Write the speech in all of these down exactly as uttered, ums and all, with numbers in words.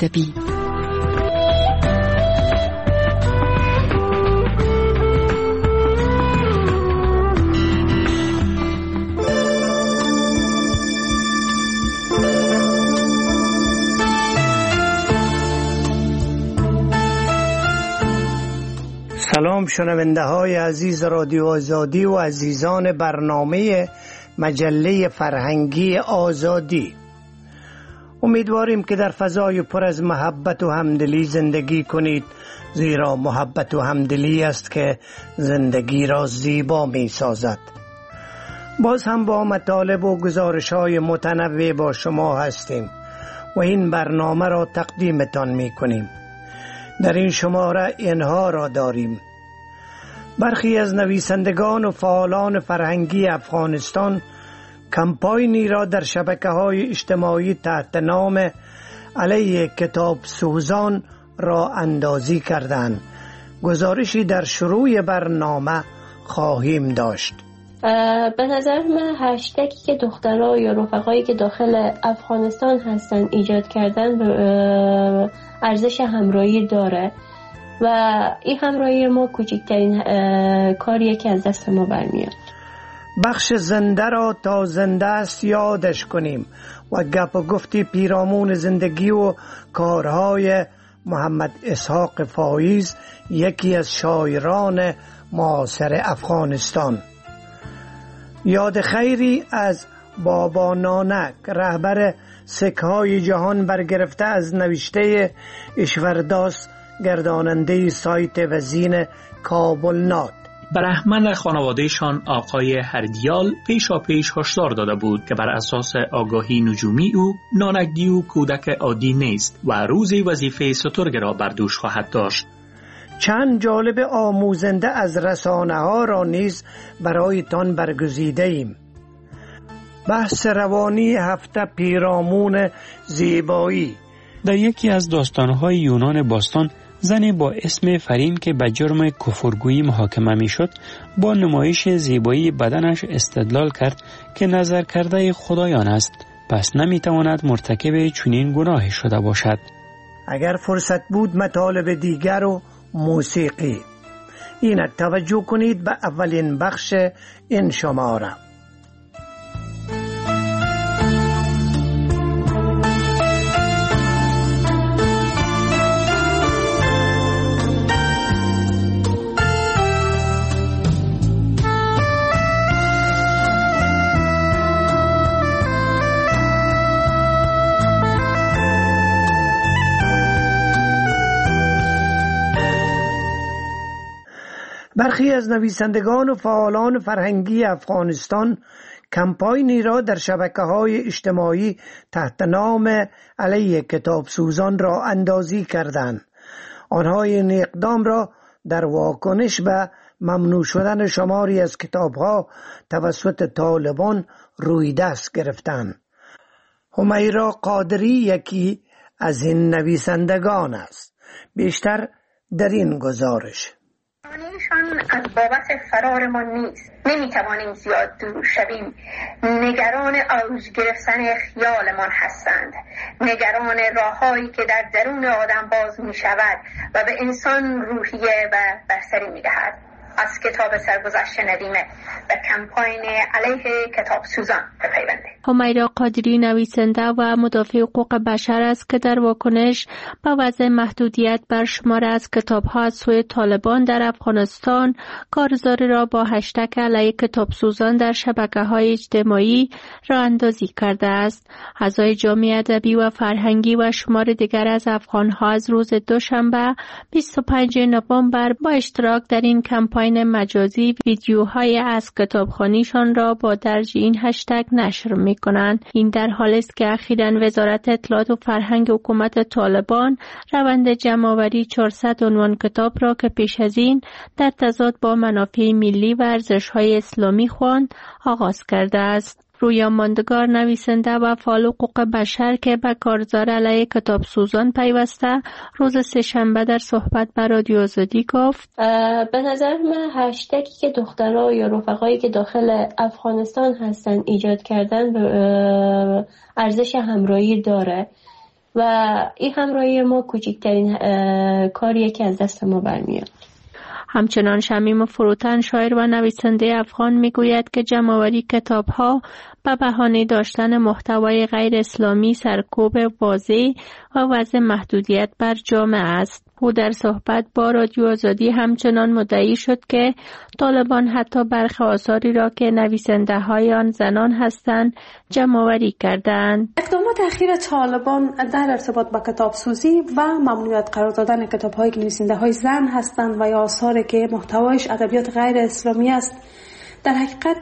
ادبی. سلام شنونده های عزیز رادیو آزادی و عزیزان برنامه مجله فرهنگی آزادی. امیدواریم که در فضای پر از محبت و همدلی زندگی کنید، زیرا محبت و همدلی است که زندگی را زیبا می سازد. باز هم با مطالب و گزارش های متنوع با شما هستیم و این برنامه را تقدیمتان می کنیم. در این شماره اینها را داریم: برخی از نویسندگان و فعالان فرهنگی افغانستان کمپاینی را در شبکه‌های اجتماعی تحت نام علیه کتاب سوزان را اندازی کردند. گزارشی در شروع برنامه خواهیم داشت. به نظر من هشتگی که دخترها یا رفقایی که داخل افغانستان هستن ایجاد کردن ارزش همراهی داره و این همراهی ما کوچکترین کاریه که از دست ما برمیاد. بخش زنده را تا زنده است یادش کنیم و گپ و گفتی پیرامون زندگی و کارهای محمد اسحاق فایز، یکی از شاعران معاصر افغانستان. یاد خیری از بابا نانک، رهبر سکهای جهان، برگرفته از نوشته اشورداس، گرداننده سایت وزین کابل نات. برهمن خانوادهشان آقای هردیال پیشا پیش هشدار داده بود که بر اساس آگاهی نجومی او نانکگی و کودک عادی نیست و روزی وظیفه سترگ را بر دوش خواهد داشت. چند جالب آموزنده از رسانه ها را نیز برایتان برگزیده ایم. بحث روانی هفته پیرامون زیبایی. در یکی از داستانهای یونان باستان، زنی با اسم فرین که به جرم کفرگویی محاکمه می شد با نمایش زیبایی بدنش استدلال کرد که نظر کرده خدایان است، پس نمی تواند مرتکب چنین گناهی شده باشد. اگر فرصت بود مطالب دیگر و موسیقی. این توجه کنید به اولین بخش این شماره. برخی از نویسندگان و فعالان فرهنگی افغانستان کمپاینی را در شبکه‌های اجتماعی تحت نام علیه کتاب سوزان را اندازی کردند. آنها این اقدام را در واکنش به ممنوع شدن شماری از کتاب‌ها توسط طالبان روی دست گرفتند. همیرا قادری یکی از این نویسندگان است. بیشتر در این گزارش. ایشان از بابت فرارمان نیست. نمیتوانیم زیاد دور شویم. نگران آوج گرفتن خیالمان هستند. نگران راههایی که در درون آدم باز می شود و به انسان روحیه و برتری می دهد. از کتاب سرگذشت ندیمه و کمپاین علیه کتاب سوزان بپیونده. همیرا قادری نویسنده و مدافع حقوق بشر است که در واکنش به وضع محدودیت بر شمار از کتاب‌ها از سوی طالبان در افغانستان کارزاری را با هشتگ علیه کتاب سوزان در شبکه‌های اجتماعی راه اندازی کرده است. اعضای جامعه ادبی و فرهنگی و شمار دیگر از افغان‌ها از روز دوشنبه بیست و پنجم نوامبر با اشتراک در این کمپاین مجازی ویدیوهای از کتابخوانیشان را با درج این هشتگ نشر می کنند. این در حالی است که اخیراً وزارت اطلاعات و فرهنگ حکومت طالبان روند جمع‌آوری چهارصد عنوان کتاب را که پیش از این در تضاد با منافع ملی و ارزش‌های اسلامی خواند آغاز کرده است. رویا ماندگار نویسنده و فعال حقوق بشر که به کارزار علیه کتاب سوزان پیوسته روز سه‌شنبه در صحبت با رادیو آزادی گفت به نظر من هشتگی که دخترها یا رفقایی که داخل افغانستان هستن ایجاد کردن ارزش همراهی داره و این همراهی ما کوچکترین کاریه که از دست ما برمیاد. همچنان شمیم فروتن شاعر و نویسنده افغان میگوید که جمع‌آوری کتاب‌ها به بهانه داشتن محتوای غیر اسلامی سرکوب واضح و وضع محدودیت بر جامعه است. او در صحبت با رادیو آزادی همچنان مدعی شد که طالبان حتی برخی آثاری را که نویسنده‌های آن زنان هستند جمع‌آوری کردند. اقدامات اخیر طالبان در ارتباط با کتابسوزی و ممنوعیت قرار دادن کتاب‌هایی که نویسنده‌های زن هستند و یا آثاری که محتوایش ادبیات غیر اسلامی است، در حقیقت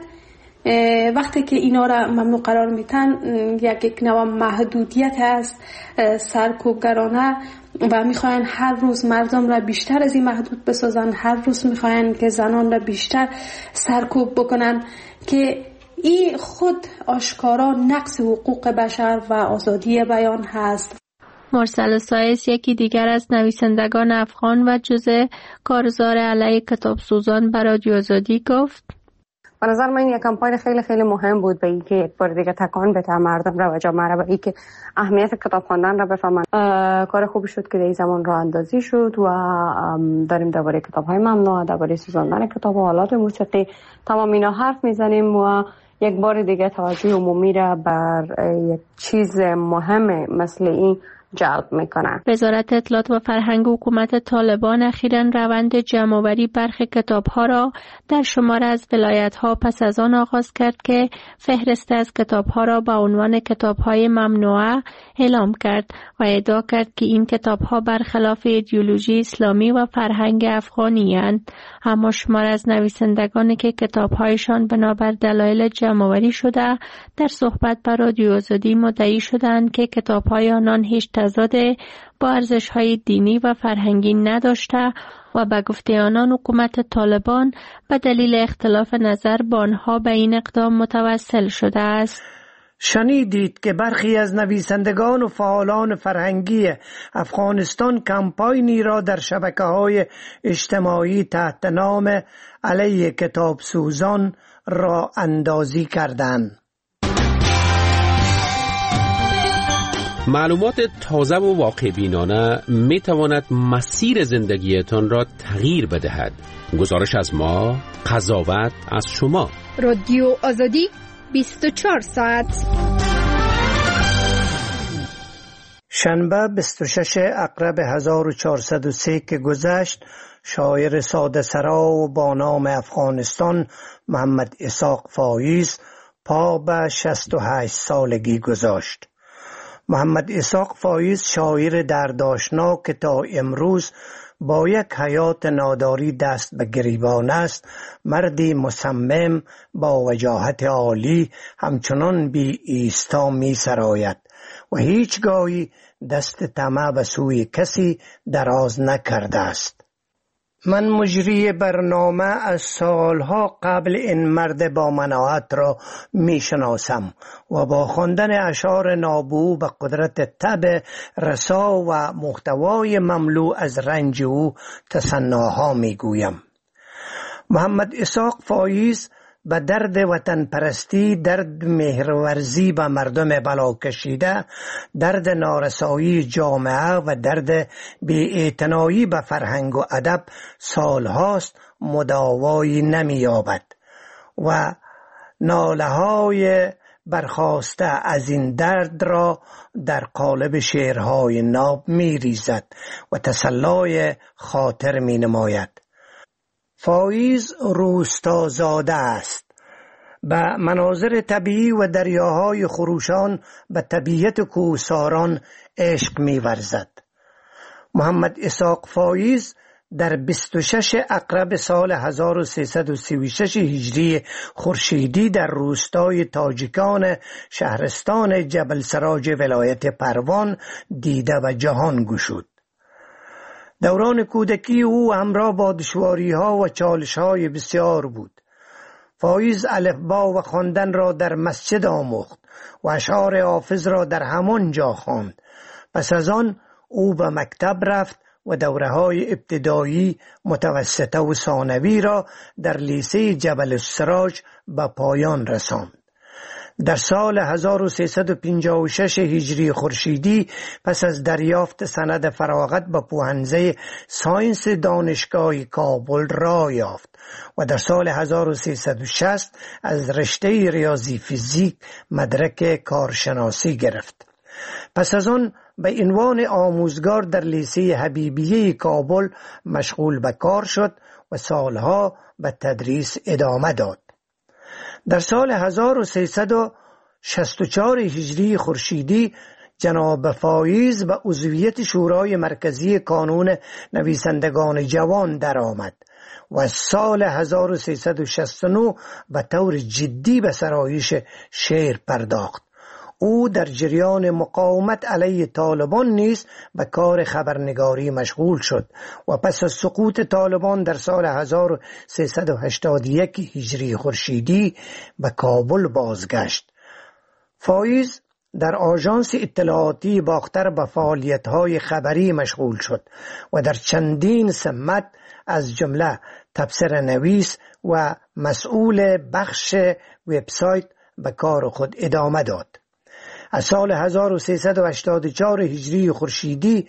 وقتی که اینا را ممنوع قرار میتن یک یک نوع محدودیت است سرکوبگرانه و میخواین هر روز مردم را بیشتر از این محدود بسازن، هر روز میخواین که زنان را بیشتر سرکوب بکنن که این خود آشکارا نقض حقوق بشر و آزادی بیان هست. مرسل سایس یکی دیگر از نویسندگان افغان و جزء کارزار علیه کتابسوزان به رادیو آزادی گفت: به نظر من یک کمپاین خیلی خیلی مهم بود به اینکه یک بار دیگه تکان بده مردم را و جامعه را به اینکه اهمیت کتاب خواندن را بفهمن. کار خوبی شد که در زمان راه اندازی شد و داریم درباره کتاب‌های ممنوع، درباره سوزاندن کتاب و آلات موسیقی تمام اینا حرف میزنیم و یک بار دیگه توجه عمومی را بر یک چیز مهم مثل این جلب میکنه. وزارت اطلاعات و فرهنگ حکومت طالبان اخیراً روند جمع‌آوری برخی کتاب‌ها را در شمار از ولایت‌ها پس از آن آغاز کرد که فهرست از کتاب‌ها را با عنوان کتاب‌های ممنوعه اعلام کرد و ادعا کرد که این کتاب‌ها برخلاف ایدئولوژی اسلامی و فرهنگ افغانی اند. اما شمار از نویسندگانی که کتاب‌هایشان بنابر دلایل جمع‌آوری شده در صحبت با رادیو آزادی مدعی شدند که کتاب‌های آنان هیچ تضاد با ارزش‌های دینی و فرهنگی نداشته و به گفته آنان حکومت طالبان به دلیل اختلاف نظر با آنها به این اقدام متوسل شده است. شنیدید که برخی از نویسندگان و فعالان فرهنگی افغانستان کمپاینی را در شبکه‌های اجتماعی تحت نام علیه کتابسوزان را اندازی کردند. معلومات تازه و واقع بینانه می تواند مسیر زندگیتان را تغییر بدهد. گزارش از ما، قضاوت از شما. رادیو آزادی بیست و چهار ساعت. شنبه بیست و شش اکتبر هزار و چهارصد و سه که گذشت، شاعر ساده سرا و با نام افغانستان محمد اسحاق فایز پا به شصت و هشت سالگی گذاشت. محمد اسحاق فایز شاعر دردناک که تا امروز با یک حیات ناداری دست به گریبان است، مردی مصمم با وجاهت عالی همچنان بی ایستا می سراید و هیچگاهی دست طمع به سوی کسی دراز نکرده است. من مجری برنامه از سالها قبل این مرد با مناعت را می شناسم و با خواندن اشعار نابو به قدرت طبع رسا و محتوای مملو از رنج او تصنعها می گویم. محمد اسحاق فایز به درد وطن پرستی، درد مهرورزی به مردم بلا کشیده، درد نارسایی جامعه و درد بی‌اعتنایی به فرهنگ و ادب سالهاست مداوایی نمی‌یابد و ناله‌های برخاسته از این درد را در قالب شعرهای ناب می‌ریزد و تسلای خاطر می‌نماید. فایز روستازاده است. به مناظر طبیعی و دریاهای خروشان به طبیعت کوهساران عشق می‌ورزد. محمد اسحاق فایز در بیست و شش اکتبر سال هزار و سیصد و سی و شش هجری خورشیدی در روستای تاجیکان شهرستان جبل سراج ولایت پروان دیده و جهان گشود. دوران کودکی او همراه با دشواری‌ها و چالش‌های بسیار بود. فایز الفبا و خواندن را در مسجد آموخت و اشعار حافظ را در همان جا خواند. پس از آن او به مکتب رفت و دوره‌های ابتدایی، متوسطه و ثانوی را در لیسه جبل السراج به پایان رساند. در سال هزار و سیصد و پنجاه و شش هجری خورشیدی پس از دریافت سند فراغت به پوهنځی ساینس دانشگاه کابل راه یافت و در سال هزار و سیصد و شصت از رشته ریاضی فیزیک مدرک کارشناسی گرفت. پس از آن به عنوان آموزگار در لیسه حبیبیه کابل مشغول به کار شد و سالها به تدریس ادامه داد. در سال هزار و سیصد و شصت و چهار هجری خورشیدی جناب فایز به عضویت شورای مرکزی کانون نویسندگان جوان درآمد و سال هزار و سیصد و شصت و نه به طور جدی به سرایش شعر پرداخت. او در جریان مقاومت علیه طالبان نیز به کار خبرنگاری مشغول شد و پس از سقوط طالبان در سال هزار و سیصد و هشتاد و یک هجری خورشیدی به کابل بازگشت. فایز در آژانس اطلاعاتی باختر به فعالیت‌های خبری مشغول شد و در چندین سمت از جمله تبصره نویس و مسئول بخش وبسایت به کار خود ادامه داد. از سال هزار و سیصد و هشتاد و چهار هجری خورشیدی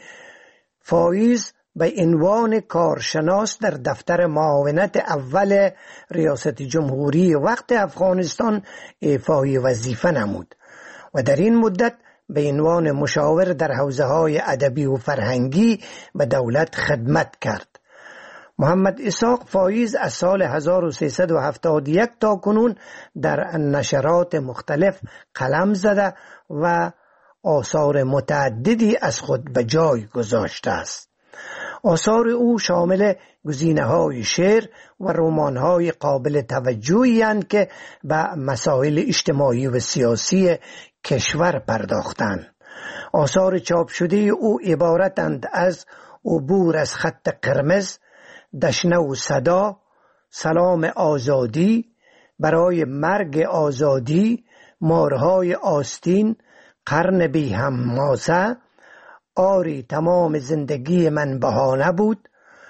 فایز به عنوان کارشناس در دفتر معاونت اول ریاست جمهوری وقت افغانستان ایفای وظیفه نمود و در این مدت به عنوان مشاور در حوزه‌های ادبی و فرهنگی به دولت خدمت کرد. محمد اسحاق فایز از سال هزار و سیصد و هفتاد و یک تا کنون در نشرات مختلف قلم زده و آثار متعددی از خود به جای گذاشته است. آثار او شامل گزینه‌های شعر و رمان‌های قابل توجهی اند که به مسائل اجتماعی و سیاسی کشور پرداختند. آثار چاپ شده او عبارتند از عبور از خط قرمز، دشنه و صدا، سلام آزادی، برای مرگ آزادی، مارهای آستین، قرن بی هماسه، آری تمام زندگی من بهانه بود،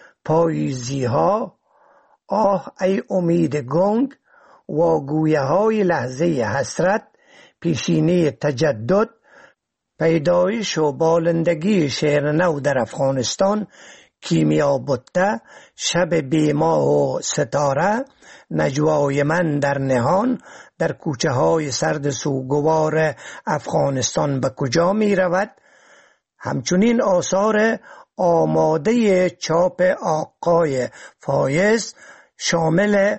پاییزی ها، آه ای امید گنگ، واگویه های لحظه حسرت، پیشینه تجدد، پیدایش و بالندگی شعر نو در افغانستان، کیمیا بوته، شب بی ماه و ستاره، نجوای من در نهان، در کوچه های سرد سوگوار افغانستان به کجا می رود. همچنین آثار آماده چاپ آقای فایز شامل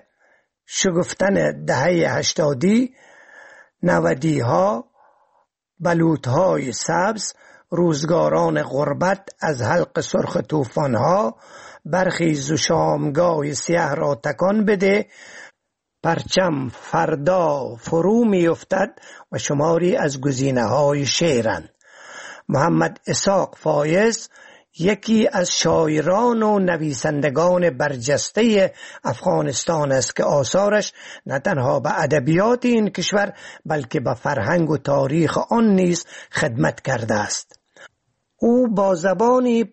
شگفتن دهه هشتادی، نودی ها، بلوط های سبز، روزگاران غربت، از حلق سرخ طوفان ها، برخیز و شامگاه سیاه را تکان بده، پرچم فردا فرو می افتد و شماری از گزینه های شعرند. محمد اسحاق فایز یکی از شاعران و نویسندگان برجسته افغانستان است که آثارش نه تنها به ادبیات این کشور بلکه به فرهنگ و تاریخ آن نیز خدمت کرده است. او با زبانی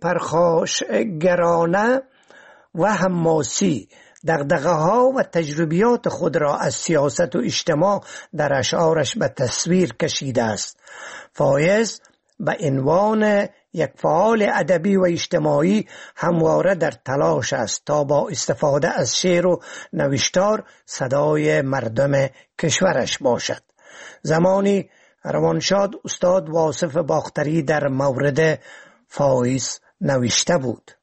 پرخاشگرانه و حماسی دغدغه ها و تجربیات خود را از سیاست و اجتماع در اشعارش به تصویر کشیده است. فایز به عنوان یک فعال ادبی و اجتماعی همواره در تلاش است تا با استفاده از شعر و نوشتار صدای مردم کشورش باشد. زمانی روانشاد استاد واصف باختری در مورد فایز نوشته بود: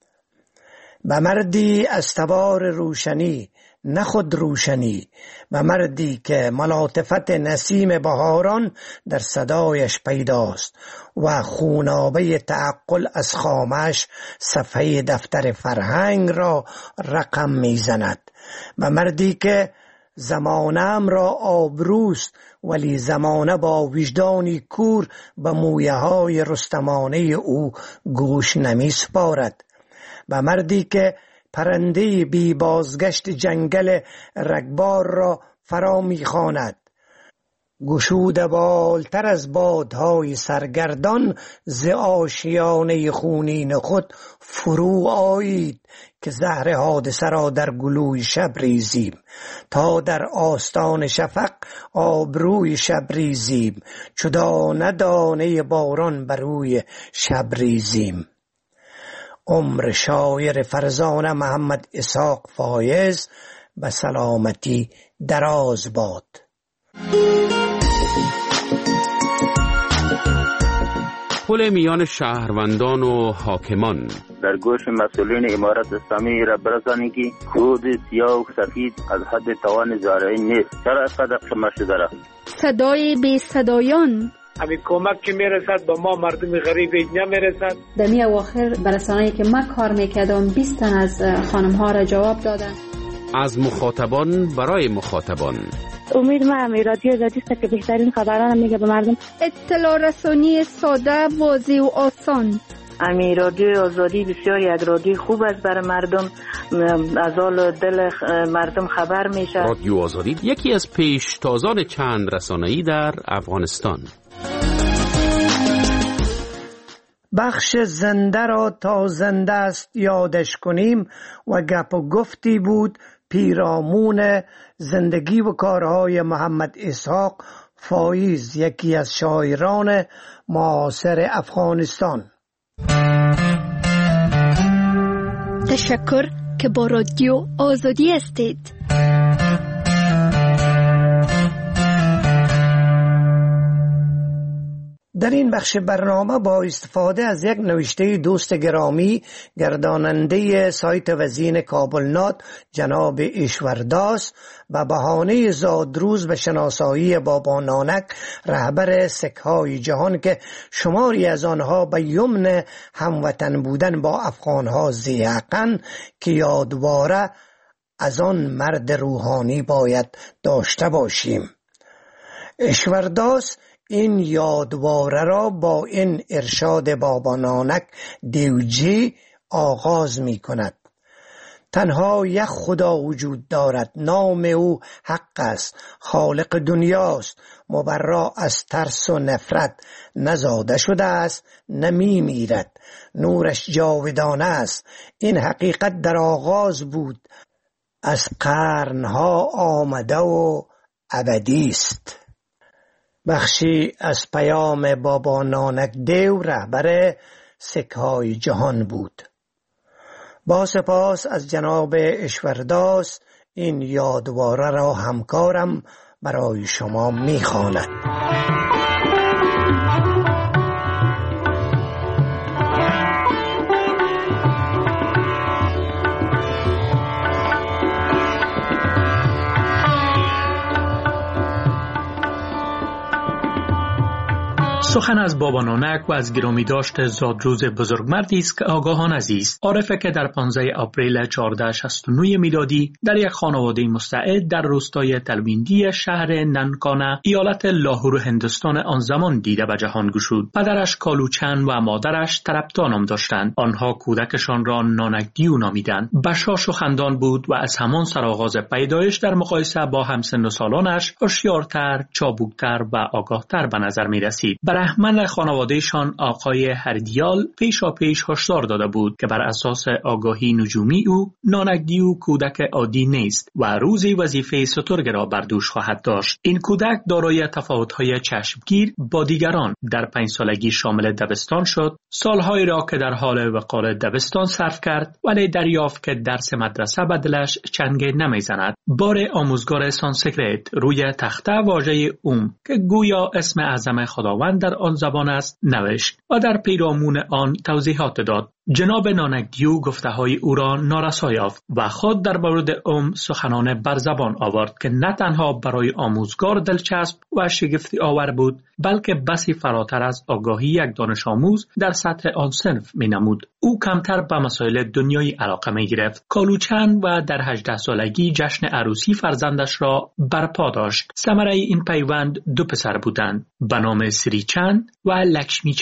به مردی از تبار روشنی نه خود روشنی، به مردی که ملاطفت نسیم بهاران در صدایش پیداست و خونابه تعقل از خامش صفحه دفتر فرهنگ را رقم میزند، به مردی که زمانم را آبروست ولی زمانه با وجدانی کور به مویه های رستمانه او گوش نمی سپارد، به مردی که پرنده بی بازگشت جنگل رگبار را فرا می خواند، گشوده بالتر از بادهای سرگردان ز آشیانه خونین خود فرو آیید که زهر حادثه را در گلوی شب ریزیم تا در آستان شفق آبروی شب ریزیم چو دانه دانه باران بر روی شب ریزیم. عمر شاعر فرزانه محمد اسحاق فایز به سلامتی دراز باد. پل میان شهروندان و حاکمان در گوش مسئولین امارت اسلامی را برسانید که کود سیاه و سفید از حد توان زارعی نیست. چرا اینقدر شما شده را؟ صدای بی صدایان همین کمک که میرسد با ما مردم غریب نمیرسد. دمی اواخر برسانه‌ای که من کار میکردم بیست تن از خانم ها را جواب دادن. از مخاطبان برای مخاطبان. امید ما همی رادیو آزادی است که بهترین خبران میگه به مردم. اطلاع رسانی ساده، واضح و آسان. امی رادیو آزادی بسیاری از رادیو خوب است برای مردم، از حال دل مردم خبر میشه. رادیو آزادی یکی از پیشتازان چند رسانه‌ای در افغانستان. بخش زنده را تا زنده است یادش کنیم و گپ و گفتی بود پیرامون زندگی و کارهای محمد اسحاق فایز، یکی از شاعران معاصر افغانستان. تشکر که با رادیو آزادی هستید. در این بخش برنامه با استفاده از یک نوشته دوست گرامی گرداننده سایت وزین کابلنات جناب ایشورداس و بهانه زادروز به شناسایی بابا نانک رهبر سکهای جهان که شماری از آنها به یمن هموطن بودن با افغانها زیقن که یادواره از آن مرد روحانی باید داشته باشیم. ایشورداس این یادواره را با این ارشاد بابا نانک دیوجی آغاز می کند. تنها یک خدا وجود دارد، نام او حق است، خالق دنیاست، مبرا از ترس و نفرت، نزاده شده است نمی میرد، نورش جاودانه است. این حقیقت در آغاز بود، از قرنها آمده و ابدی است. بخشی از پیام بابا نانک دیو رهبر سکهای جهان بود. با سپاس از جناب ایشورداس این یادواره را همکارم برای شما می‌خواند. سخن از بابا نانک و از گرامی داشت زادروز بزرگمردی است که آگاهان عزیز عارفه که در پانزده آپریل چهارصد و شصت و نه میلادی در یک خانواده مستعد در روستای تلویندی شهر ننکانه ایالت لاهور هندوستان آن زمان دیده به جهان گشود. پدرش کالوچن و مادرش ترپتا نام داشتند. آنها کودکشان را نانک دیو نامیدند. بشاش و خندان بود و از همان سرآغاز پیدایش در مقایسه با همسن و سالانش هوشیارتر، چابکتر و آگاهتر به نظر می رسید. برهمن خانوادهشان آقای هردیال پیشا پیش هشدار داده بود که بر اساس آگاهی نجومی او نانک دیو کودک عادی نیست و روزی وظیفه سترگ را بر دوش خواهد داشت. این کودک دارای تفاوت‌های چشمگیر با دیگران در پنج سالگی شامل دبستان شد. سالهایی را که در حال وقار دبستان صرف کرد ولی دریافت که درس مدرسه به دلش چنگه نمیزند. بار آموزگار سانسکریت روی تخته واژه اوم که گویا اسم اعظم خداوند در آن زبان است نوشت و در پیرامون آن توضیحات داد. جناب نانک دیو گفته های او را نارسا یافت و خود در مورد ام سخنان بر زبان آورد که نه تنها برای آموزگار دلچسب و شگفتی آور بود بلکه بسی فراتر از آگاهی یک دانش آموز در سطح آن صنف می نمود. او کمتر به مسائل دنیایی علاقه می گرفت. کالوچن و در هجده سالگی جشن عروسی فرزندش را برپا داشت. ثمره این پیوند دو پسر بودند به نام سری چند و لکشمی چند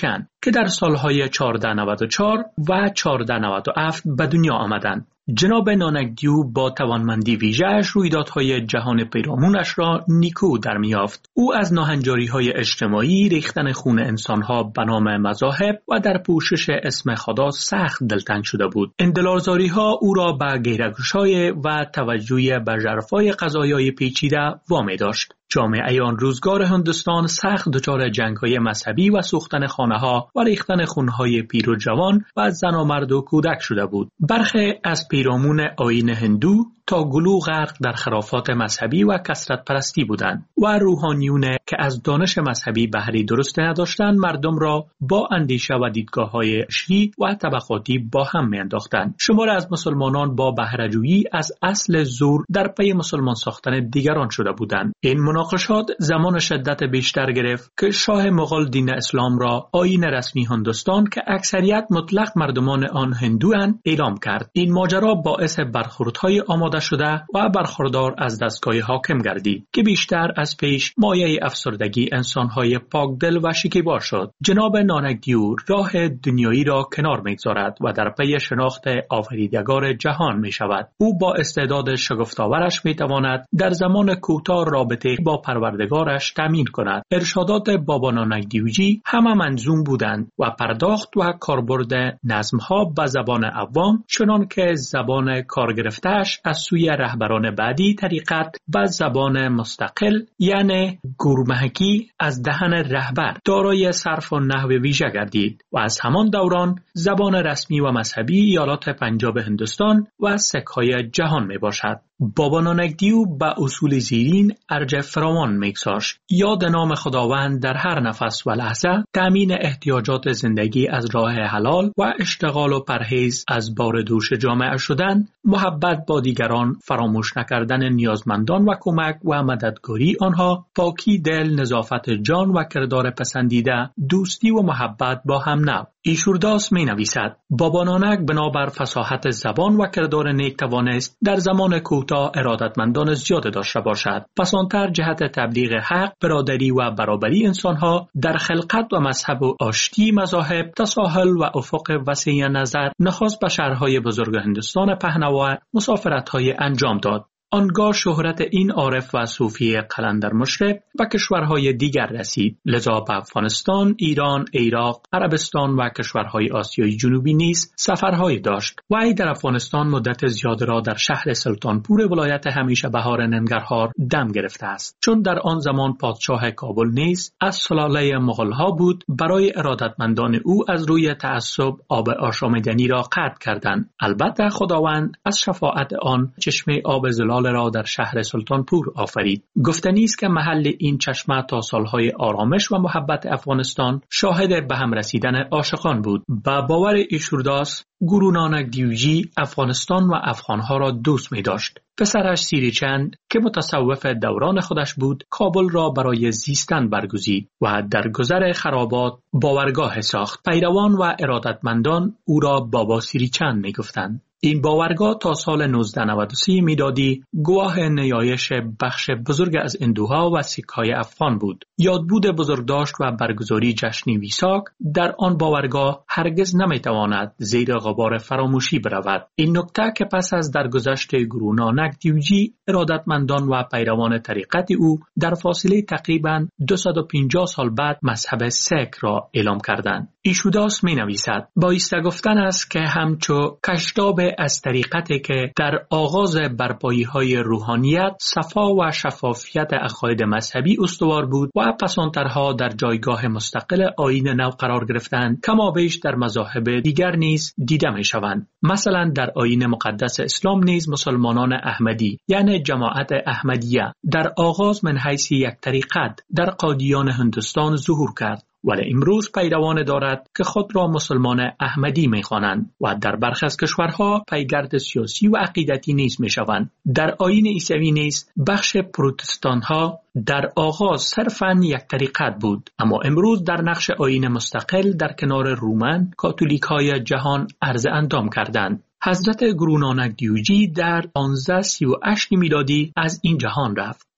که در سالهای چهارده نود و چهار و چهارده نود و هفت به دنیا آمدند. جناب نانک دیو با توانمندی ویژه‌اش رویدادهای جهان پیرامونش را نیکو در می‌یافت. او از ناهنجاری‌های اجتماعی، ریختن خون انسان‌ها به نام مذاهب و در پوشش اسم خدا سخت دلتنگ شده بود. اندلارزاری‌ها او را به غیرت‌گشایی و توجهی به ژرفای قضایای پیچیده وامی داشت. جامعه آن روزگار هندوستان سخت دچار جنگ‌های مذهبی و سوختن خانه‌ها و ریختن خون‌های پیر و جوان و زن و مرد و کودک شده بود. برخی از پیرامون آیین هندو تا گلو غرق در خرافات مذهبی و کثرت پرستی بودند و روحانیون که از دانش مذهبی بهره درست نداشتند مردم را با اندیشه و دیدگاه‌های شیعی و طبقاتی با هم می‌انداختند. شمار از مسلمانان با بهره‌جویی از اصل زور در پی مسلمان ساختن دیگران شده بودند. این مناقشات زمان شدت بیشتر گرفت که شاه مغول دین اسلام را آیین رسمی هندوستان که اکثریت مطلق مردمان آن هندوان اعلام کرد. این ماجرا باعث برخوردهای آماده شده و برخوردار از دستگاه حاکم گردید که بیشتر از پیش مایه افسردگی انسانهای پاکدل و شکیبا شد. جناب نانک دیو راه دنیایی را کنار می‌گذارد و در پی شناخت آفریدگار جهان می‌شود. او با استعداد شگفت‌آورش می‌تواند در زمان کوتاه رابطه با پروردگارش تامین کند. ارشادات بابا نانک دیوجی همه منظوم بودند و پرداخت و کاربرد نظم‌ها به زبان عوام چنان که زبان کارگرفته‌اش از سوی رهبران بعدی طریقت به زبان مستقل یعنی گورمهکی از دهن رهبر دارای صرف و نحو ویژه گردید و از همان دوران زبان رسمی و مذهبی ایالات پنجاب هندوستان و سک‌های جهان می باشد. بابا نانک دیو به اصول زیرین ارجع فراوان می‌گذاشت. یاد نام خداوند در هر نفس و لحظه، تامین احتیاجات زندگی از راه حلال و اشتغال و پرهیز از بار دوش جامعه شدن، محبت با دیگران، فراموش نکردن نیازمندان و کمک و مددگاری آنها، پاکی دل، نظافت جان و کردار پسندیده، دوستی و محبت با هم نو. ایشورداس می نویسد بابا نانک بنابر فصاحت زبان و کردار نیک توانست در زمان کوتاه ارادتمندان زیاد داشته باشد. پس آنتر جهت تبلیغ حق، برادری و برابری انسانها در خلقت و مذهب و آشتی مذاهب، تساهل و افق وسیع نظر نخست به شهرهای بزرگ هندوستان پهناور مسافرت‌های انجام داد. آنگاه شهرت این عارف و صوفی قلندر مشرق و کشورهای دیگر رسید. لذا به افغانستان، ایران، عراق، عربستان و کشورهای آسیای جنوبی نیز سفرهای داشت. وی در افغانستان مدت زیاد را در شهر سلطانپور ولایت همیشه بهار ننگرهار دم گرفته است. چون در آن زمان پادشاه کابل نیز از سلاله مغول‌ها بود، برای ارادتمندان او از روی تعصب آب آشامیدنی را قطع کردند. البته خداوند از شفاعت آن چشمه آب زلال را در شهر سلطانپور آفرید. گفتنی است که محل این چشمه تا سالهای آرامش و محبت افغانستان شاهد به هم رسیدن عاشقان بود. با باور ایشورداس، گورو نانک دیوجی افغانستان و افغانها را دوست می داشت. پسرش سیری چند که متصوف دوران خودش بود، کابل را برای زیستن برگزید و در گذر خرابات باورگاه ساخت. پیروان و ارادتمندان او را بابا سیری چند می گفتند. این باورگاه تا سال نوزده نود و سه میلادی گواه نیایش بخش بزرگ از هندوها و سیک‌های افغان بود. یادبود بزرگداشت و برگزاری جشن ویساک در آن باورگاه هرگز نمیتواند زیر غبار فراموشی برود. این نکته که پس از درگذشت گورو نانک دیوجی، ارادتمندان و پیروان طریقت او در فاصله تقریباً دویست و پنجاه سال بعد مذهب سیک را اعلام کردند. ایشورداس می نویسد بایسته گفتن است که همچو کشتاب از طریقتی که در آغاز برپایی های روحانیت صفا و شفافیت عقاید مذهبی استوار بود و پسانترها در جایگاه مستقل آیین نو قرار گرفتند، کما بیش در مذاهب دیگر نیز دیده می شوند. مثلا در آیین مقدس اسلام نیز مسلمانان احمدی یعنی جماعت احمدیه در آغاز من حیث یک طریقت در قادیان هندوستان ظهور کرد، ولی امروز پیروان دارد که خود را مسلمان احمدی می‌خوانند و در برخی از کشورها پیگرد سیاسی و عقیدتی نیز می‌شوند. در آیین عیسوی نیز بخش پروتستان‌ها در آغاز صرفاً یک طریقت بود، اما امروز در نقش آیین مستقل در کنار رومن کاتولیک‌های جهان عرض اندام کردند. حضرت گورو نانک دیوجی در پانزده سی و هشت میلادی از این جهان رفت.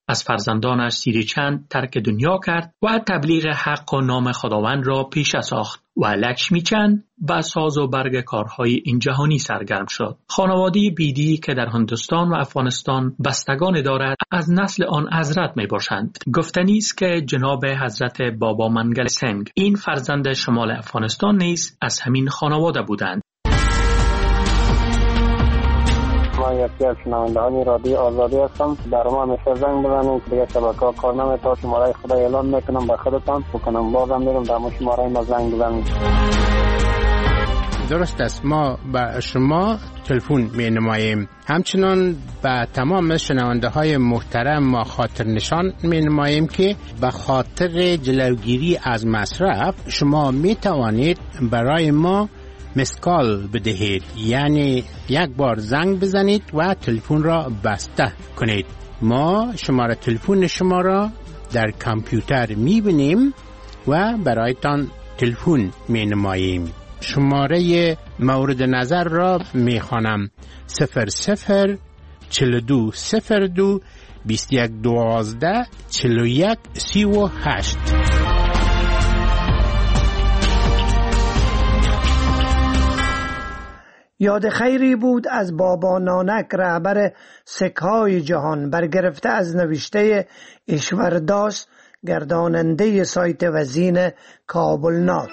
از فرزندانش سیری چند ترک دنیا کرد و تبلیغ حق و نام خداوند را پیشه ساخت و لکشمی چند به ساز و برگ کارهای این جهانی سرگرم شد. خانواده بیدی که در هندوستان و افغانستان بستگان دارد از نسل آن حضرت می باشند. گفتنی است که جناب حضرت بابا منگل سنگ این فرزند شمال افغانستان نیز از همین خانواده بودند. من یکی از شنوندگان رادیو آزادی هستم. در ما همیشه زنگ بزنید که دیگه شبکه‌ها کار نمی‌کنه. شماره خدا اعلام میکنم به خودتان بکنم بازم میرم در ما شماره ما زنگ بزنید. درست است، ما به شما تلفن می نماییم. همچنان به تمام شنونده های محترم ما خاطر نشان می نماییم که به خاطر جلوگیری از مصرف شما می توانید برای ما مسکال بدهید، یعنی یک بار زنگ بزنید و تلفن را بسته کنید. ما شماره تلفن شما را در کامپیوتر می بینیم و برایتان تلفن می نماییم. شماره مورد نظر را می خوانم: صفر صفر چل دو صفر دو بیست یک دوازده چل و یک سی و هشت. یاد خیری بود از بابا نانک، رهبر سکهای جهان، برگرفته از نوشته ایشورداس، گرداننده سایت وزین کابلنات.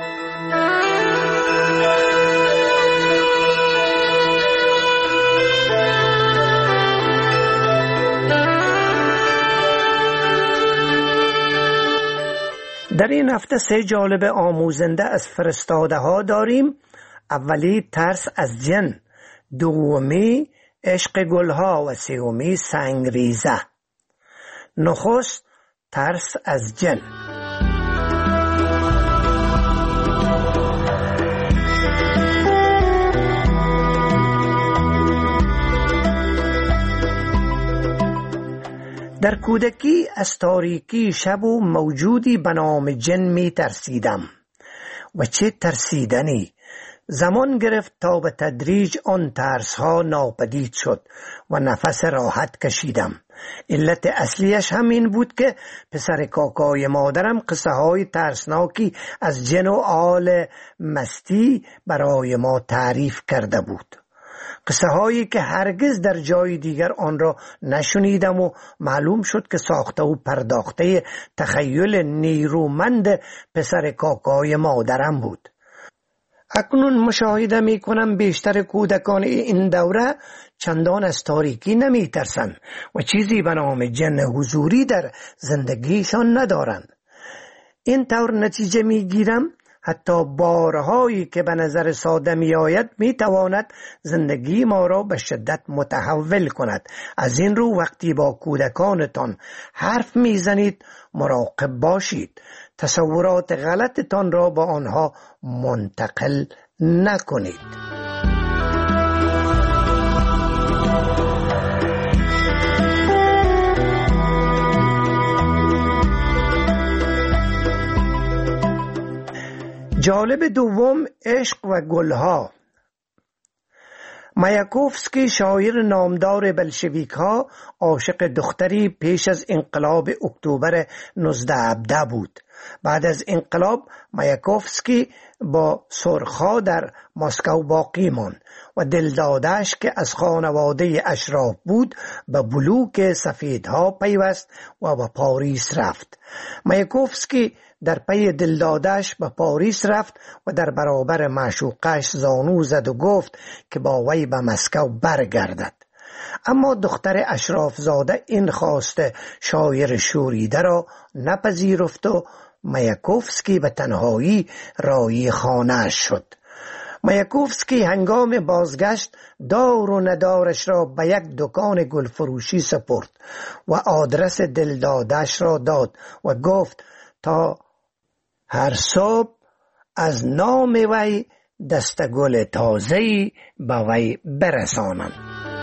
در این هفته سه جالب آموزنده از فرستاده ها داریم. اولی ترس از جن، دومی عشق گلها و سومی سنگریزه. نخست ترس از جن. در کودکی از تاریکی شب و موجودی به نام جن می ترسیدم و چه ترسیدنی. زمان گرفت تا به تدریج آن ترس ها ناپدید شد و نفس راحت کشیدم. علت اصلیش همین بود که پسر کاکای مادرم قصه های ترسناکی از جن و آل مستی برای ما تعریف کرده بود. قصه هایی که هرگز در جای دیگر آن را نشنیدم و معلوم شد که ساخته و پرداخته تخیل نیرومند پسر کاکای مادرم بود. اکنون مشاهده می کنم بیشتر کودکان این دوره چندان از تاریکی نمی ترسن و چیزی به نام جن حضوری در زندگیشان ندارند. این طور نتیجه می گیرم حتی بارهایی که به نظر ساده می آید می تواند زندگی ما را به شدت متحول کند. از این رو وقتی با کودکانتان حرف می زنید مراقب باشید. تصورات غلطتان را با آنها منتقل نکنید. جالب دوم عشق و گلها. مایاکوفسکی شاعر نامدار بلشویک ها عاشق دختری پیش از انقلاب اکتبر نوزده هفده بود. بعد از انقلاب مایاکوفسکی با سرخا در مسکو باقی ماند و دلدادش که از خانواده اشراف بود به بلوک سفیدها پیوست و به پاریس رفت. مایاکوفسکی در پی دلدادش به پاریس رفت و در برابر معشوقش زانو زد و گفت که با وی به مسکو برگردد. اما دختر اشراف زاده این خواست شاعر شوریده را نپذیرفت و مایاکوفسکی به تنهایی رای خانه‌اش شد. مایاکوفسکی هنگام بازگشت دار و ندارش را به یک دکان گلفروشی سپرد و آدرس دلدادش را داد و گفت تا هر صبح از نام وی دست گل تازه‌ای به وی برسانند.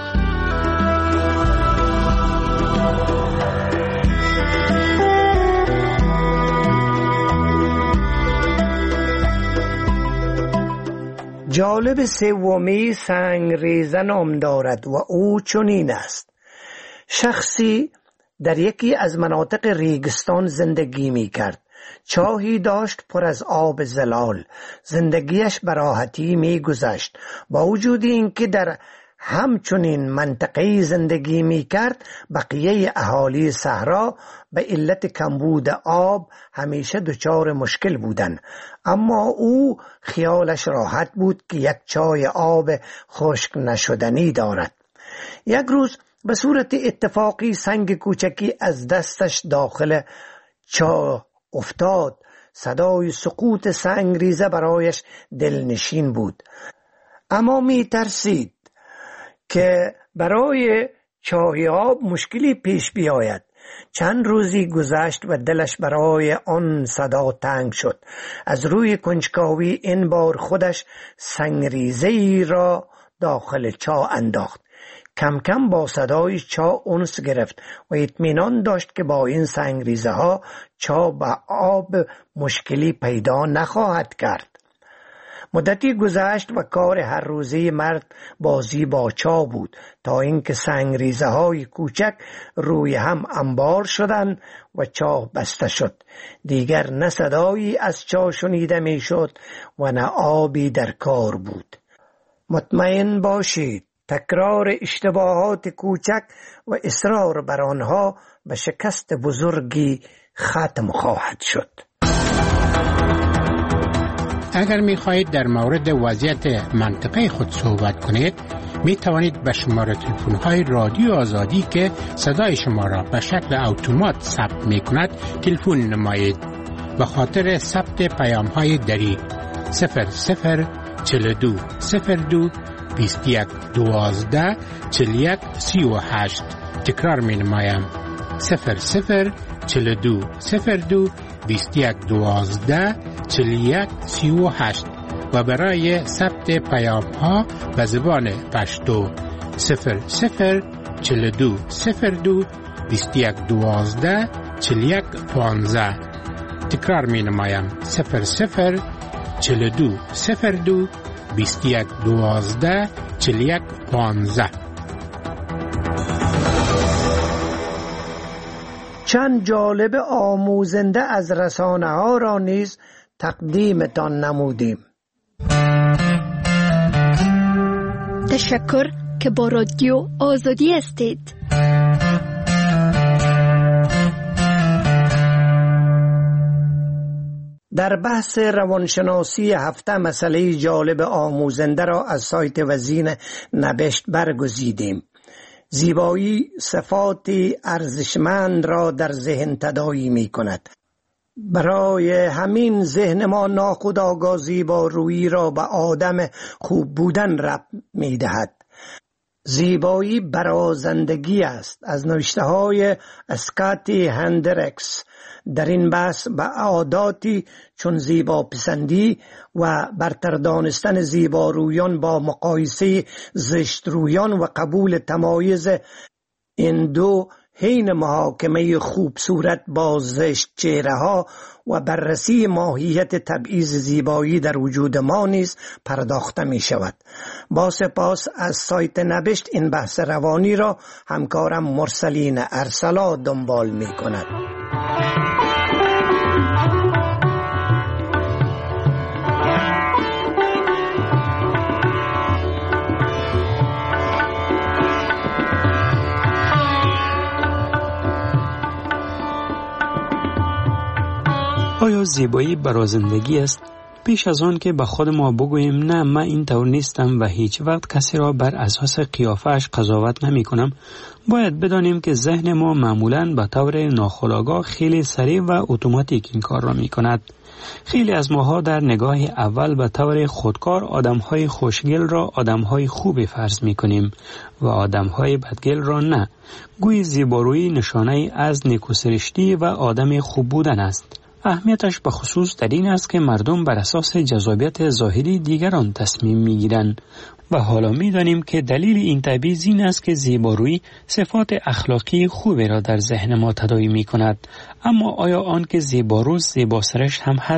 جالب سومی سنگریزه نام دارد و او چنین است: شخصی در یکی از مناطق ریگستان زندگی می کرد. چاهی داشت پر از آب زلال. زندگیش به راحتی می گذشت. با وجود اینکه در همچنین منطقه زندگی می کرد، بقیه اهالی صحرا به علت کمبود آب همیشه دچار مشکل بودند. اما او خیالش راحت بود که یک چای آب خشک نشدنی دارد. یک روز به صورت اتفاقی سنگ کوچکی از دستش داخل چاه افتاد. صدای سقوط سنگ ریزه برایش دلنشین بود، اما می ترسید که برای چای آب مشکلی پیش بیاید. چند روزی گذشت و دلش برای آن صدا تنگ شد. از روی کنجکاوی این بار خودش سنگریزه‌ای را داخل چاه انداخت. کم کم با صدای چاه انس گرفت و اطمینان داشت که با این سنگریزه ها چاه با آب مشکلی پیدا نخواهد کرد. مدتی گذشت و کار هر روزه مرد بازی با چاه بود، تا اینکه سنگریزه های کوچک روی هم انبار شدند و چاه بسته شد. دیگر نه صدایی از چاه شنیده می شد و نه آبی در کار بود. مطمئن باشید تکرار اشتباهات کوچک و اصرار بر آنها به شکست بزرگی ختم خواهد شد. اگر می خواهید در مورد وضعیت منطقه خود صحبت کنید، می توانید به شماره تلفن های رادیو آزادی که صدای شما را به شکل اتومات ثبت می کند تلفن نمایید. به خاطر ثبت پیام های دری صفر صفر چهل و دو صفر دو بیست و یک دوازده چهل و یک سی و هشت. تکرار می نمایم صفر صفر چهل و دو صفر دو بیست و یک دوازده چهل و یک سی و هشت و برای ثبت پیام ها به زبان پشتو صفر صفر چهل و دو صفر دو بیست و یک دوازده چهل و یک پانزده. تکرار می نمایم صفر صفر چهل و دو صفر دو بیست و یک دوازده چهل و یک پانزده. چند جالب آموزنده از رسانه ها را نیز تقدیمتان نمودیم. تشکر که با رادیو آزادی هستید. در بحث روانشناسی هفته مسئله جالب آموزنده را از سایت وزین نبشت برگزیدیم. زیبایی صفاتی ارزشمند را در ذهن تداعی می کند. برای همین ذهن ما ناخودآگاه زیبارویی را به آدم خوب بودن ربط می دهد. زیبایی برازندگی است. از نوشته های اسکاتی هندرکس در این بحث به عاداتی چون زیبا پسندی و برتر دانستن زیبارویان با مقایسه زشترویان و قبول تمایز این دو حین محاکمه خوب صورت با زشت چهره ها و بررسی ماهیت تبعیض زیبایی در وجود ما نیز پرداخته می شود. با سپاس از سایت نبشت این بحث روانی را همکارم مرسلین ارسلا دنبال می کند. آیا زیبایی برازندگی است؟ پیش از آن که به خود ما بگوییم نه من این طور نیستم و هیچ وقت کسی را بر اساس قیافه‌اش قضاوت نمی کنم، باید بدانیم که ذهن ما معمولاً به طور ناخودآگاه خیلی سریع و اتوماتیک این کار را می کند. خیلی از ماها در نگاه اول به طور خودکار آدم‌های خوشگل را آدم‌های خوبی فرض می‌کنیم و آدم‌های بدگل را نه. گویی زیبارویی نشانه از نیکوسرشتی و آدم خوب بودن است. اهمیتش به خصوص در این است که مردم بر اساس جذابیت ظاهری دیگران تصمیم می‌گیرند و حالا می‌دانیم که دلیل این تبعیض این است که زیبارویی صفات اخلاقی خوبی را در ذهن ما تداعی می‌کند. اما آیا آن که زیبارو زیباسرشت هم هست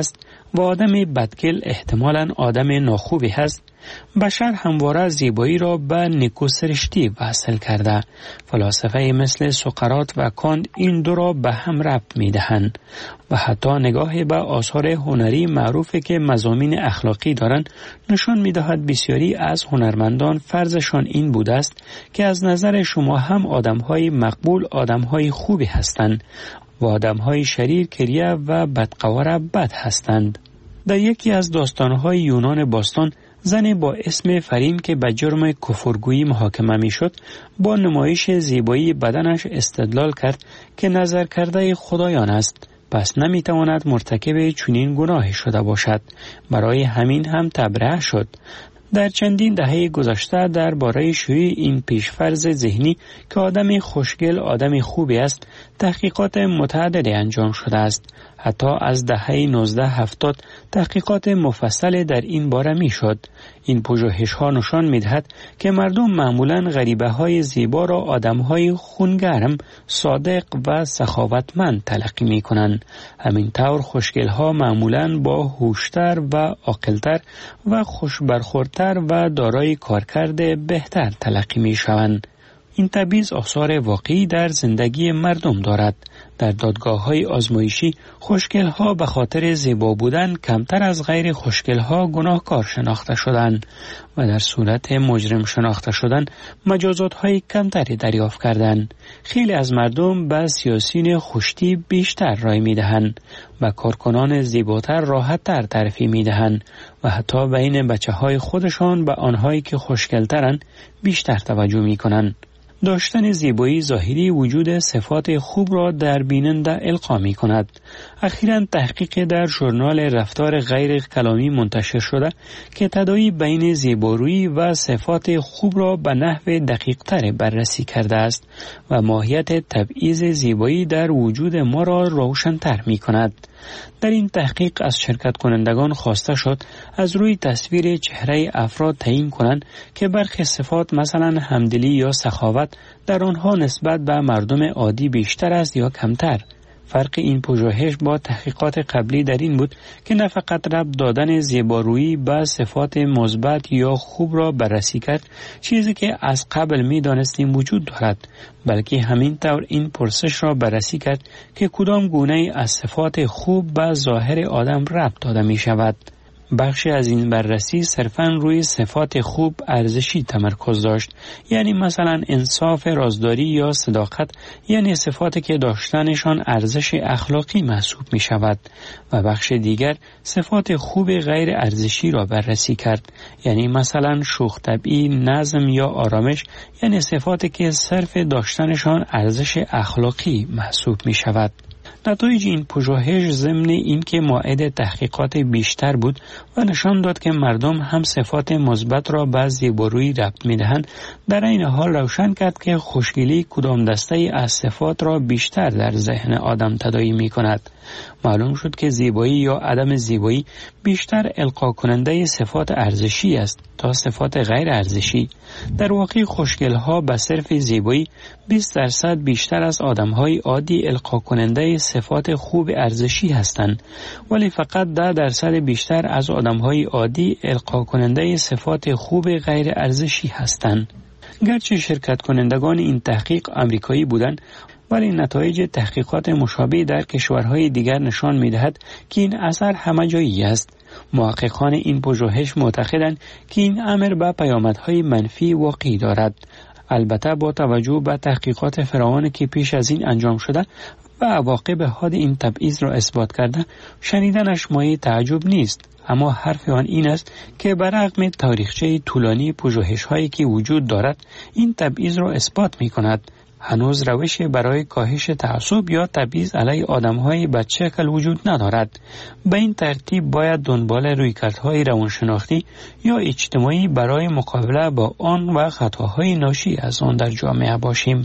و آدم بدگل احتمالاً آدم ناخوبی هست، بشر همواره زیبایی را به نیکوسرشتی وصل کرده. فلاسفه مثل سقراط و کانت این دو را به هم ربط می دهند و حتی نگاه به آثار هنری معروفی که مضامین اخلاقی دارند نشان می دهد بسیاری از هنرمندان فرضشان این بوده است که از نظر شما هم آدمهای مقبول آدمهای خوبی هستند و آدمهای شریر کریه و بدقوار بد هستند. در یکی از داستانهای یونان باستان زنی با اسم فریم که به جرم کفرگویی محاکمه می شد با نمایش زیبایی بدنش استدلال کرد که نظر کرده خدایان است، پس نمی تواند مرتکب چنین گناهی شده باشد. برای همین هم تبرئه شد. در چندین دهه گذشته درباره شیوع این پیشفرض ذهنی که آدم خوشگل آدم خوبی است تحقیقات متعددی انجام شده است. حتی از دهه نوزده هفتاد تحقیقات مفصل در این باره می شد. این پژوهش ها نشان می دهد که مردم معمولاً غریبه های زیبا را آدم های خونگرم، صادق و سخاوتمند تلقی می کنند. همین طور خوشگل ها معمولاً با هوشتر و عاقلتر و خوش برخوردتر و دارای کارکرد بهتر تلقی می شوند. این تبعیض آثار واقعی در زندگی مردم دارد. در دادگاه‌های آزمایشی خوشگل‌ها به خاطر زیبا بودن کمتر از غیر خوشگل‌ها گناهکار شناخته شدند و در صورت مجرم شناخته شدن مجازات‌های کمتری دریافت کردند. خیلی از مردم به سیاسیون خوشتی بیشتر رای می‌دهند و کارکنان زیباتر راحت‌تر ترفیع می‌دهند و حتی بین بچه‌های خودشان به آنهایی که خوشگل‌ترند بیشتر توجه می‌کنند. داشتن زیبایی ظاهری وجود صفات خوب را در بیننده القا می کند. اخیراً تحقیق در ژورنال رفتار غیر کلامی منتشر شده که تداعی بین زیبارویی و صفات خوب را به نحو دقیق تر بررسی کرده است و ماهیت تبعیض زیبایی در وجود ما را روشن‌تر می کند. در این تحقیق از شرکت کنندگان خواسته شد از روی تصویر چهره افراد تعیین کنند که برخی صفات مثلا همدلی یا سخاوت در آنها نسبت به مردم عادی بیشتر است یا کمتر. فرق این پژوهش با تحقیقات قبلی در این بود که نه فقط ربط دادن زیبارویی به صفات مثبت یا خوب را بررسی کرد، چیزی که از قبل می دانستیم وجود دارد، بلکه همین طور این پرسش را بررسی کرد که کدام گونه از صفات خوب به ظاهر آدم ربط داده می شود. بخشی از این بررسی صرفاً روی صفات خوب ارزشی تمرکز داشت، یعنی مثلا انصاف، رازداری یا صداقت، یعنی صفاتی که داشتنشان ارزش اخلاقی محسوب می شود، و بخش دیگر صفات خوب غیر ارزشی را بررسی کرد، یعنی مثلا شوخ طبعی، نظم یا آرامش، یعنی صفاتی که صرف داشتنشان ارزش اخلاقی محسوب می شود. نتایج این پژوهش ضمن اینکه مائد تحقیقات بیشتر بود و نشان داد که مردم هم صفات مثبت را به زیبارویی ربط می‌دهند، در این حال روشن کرد که خوشگلی کدام دسته از صفات را بیشتر در ذهن آدم تداعی می‌کند. معلوم شد که زیبایی یا عدم زیبایی بیشتر القا کننده صفات ارزشی است تا صفات غیر ارزشی. در واقع خوشگل‌ها به صرف زیبایی بیست درصد بیشتر از آدم‌های عادی القا کننده صفات خوب ارزشی هستند، ولی فقط ده درصد بیشتر از آدم‌های عادی القا کننده صفات خوب غیر ارزشی هستند. گرچه شرکت کنندگان این تحقیق آمریکایی بودند، ولی نتایج تحقیقات مشابه در کشورهای دیگر نشان می‌دهد که این اثر همه جایی است. محققان این پژوهش معتقدند که این امر به پیامدهای منفی واقعی دارد. البته با توجه به تحقیقات فراوانی که پیش از این انجام شده و عواقب حاد این تبعیض را اثبات کرده، شنیدنش مایه تعجب نیست. اما حرف آن این است که برغم تاریخچه طولانی پژوهش‌هایی که وجود دارد، این تبعیض را اثبات می‌کند. هنوز روش برای کاهش تعصب یا تبعیض علیه آدم‌های بدشکل وجود ندارد. به این ترتیب باید دنبال رویکردهای روانشناختی یا اجتماعی برای مقابله با آن و خطاهای ناشی از آن در جامعه باشیم.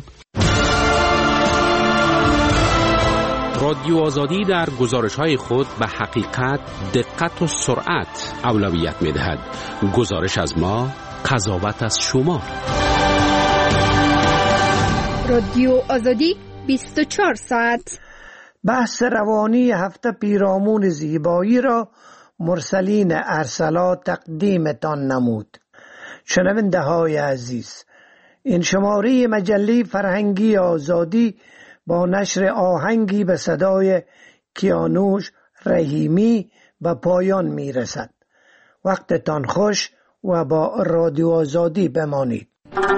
رادیو آزادی در گزارش‌های خود به حقیقت، دقت و سرعت اولویت می‌دهد. گزارش از ما، قضاوت از شما. رادیو آزادی بیست و چهار ساعت. بحث روانی هفته پیرامون زیبایی را مرسلین ارسلا تقدیمتان نمود. شنونده های عزیز، این شماره مجله فرهنگی آزادی با نشر آهنگی به صدای کیانوش رحیمی به پایان می رسد. وقتتان خوش و با رادیو آزادی بمانید.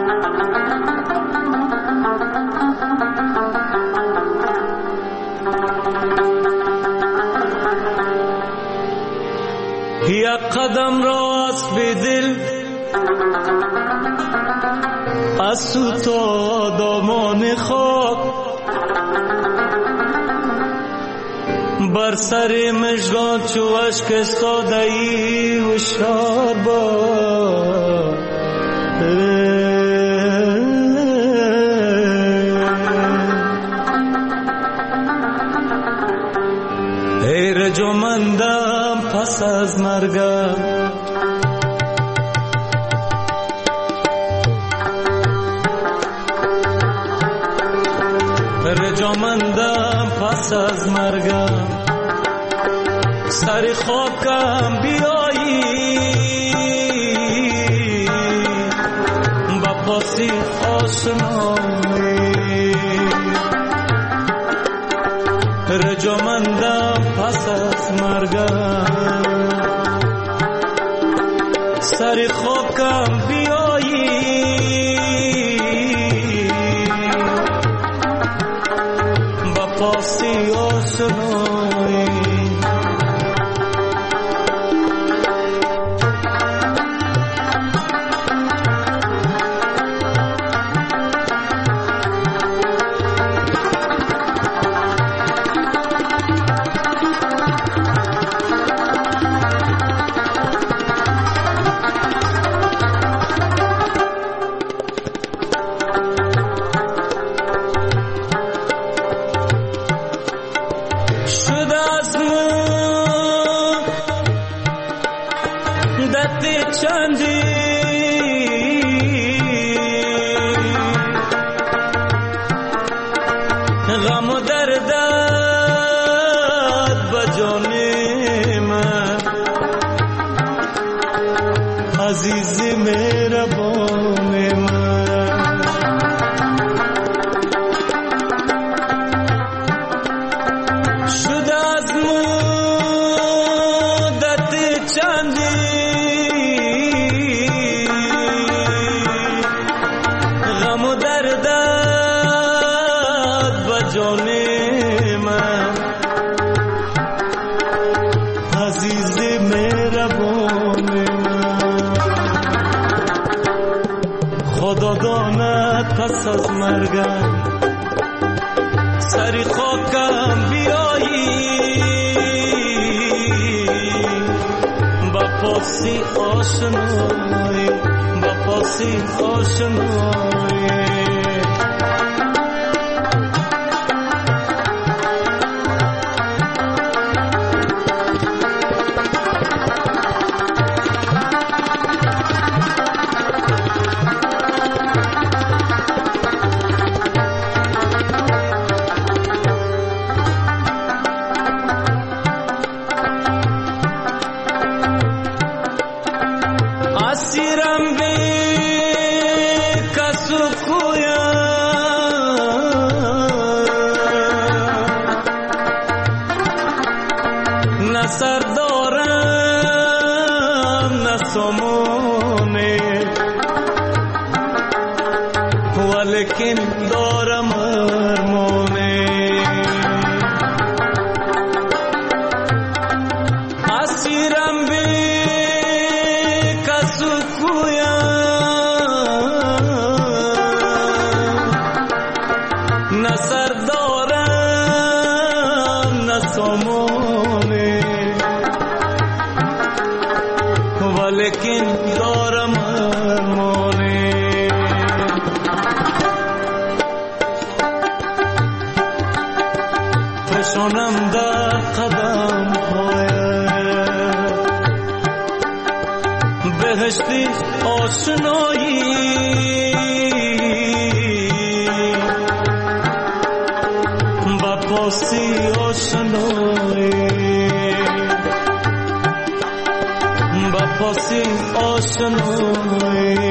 یک قدم را از به دل از سو تا دامان خاک بر سر مژگان چو اشک استاده ای هوشیار باش. ای رجمندم پس از مرگم رجمندم پس از مرگم سر خاکم بیایی با پاسی آشنایی رجمندم پس از مرگم سر خاکم بیایی با پاسی آشنایی خدا داند پس از مرگم سری خاکم بیایی با پاسی آشنایی با پاسی آشنایی آشنایی